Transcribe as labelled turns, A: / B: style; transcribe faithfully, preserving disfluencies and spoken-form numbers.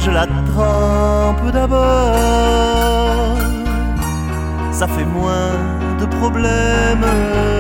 A: je la trempe d'abord. Ça fait moins de problèmes.